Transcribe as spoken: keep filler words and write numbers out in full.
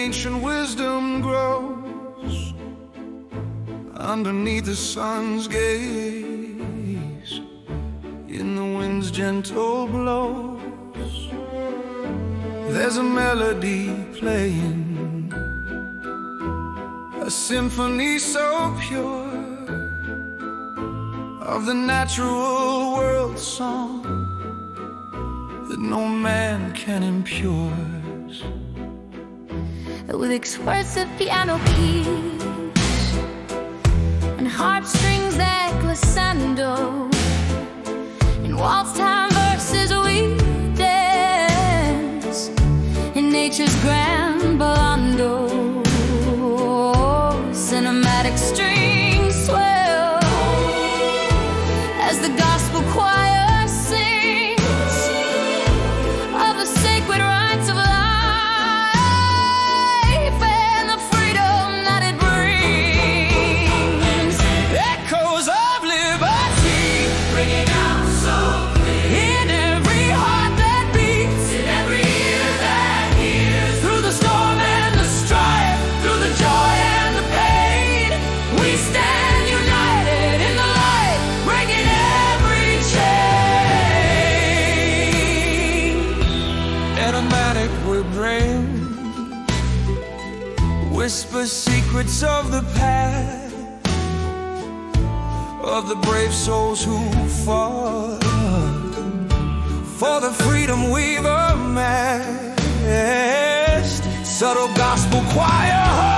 ancient wisdom grows underneath the sun's gaze, in the wind's gentle blows. There's a melody playing, a symphony so pure, of the natural world song that no man can impure. With exquisite piano keys and heartstrings that glissando, in waltz-time verses we dance in nature's grand ballando. Cinematic strings swell as the gospel choir sings of the sacred rites of life and the freedom that it brings. Echoes of liberty ringing out so clear in every heart that beats, in every ear that hears. Through the storm and the strife, through the joy and the pain, we stand united in the light, breaking every chain. Automatic we bring, whisper secrets of the past, of the brave souls who fought for the freedom we've amassed. Subtle gospel choir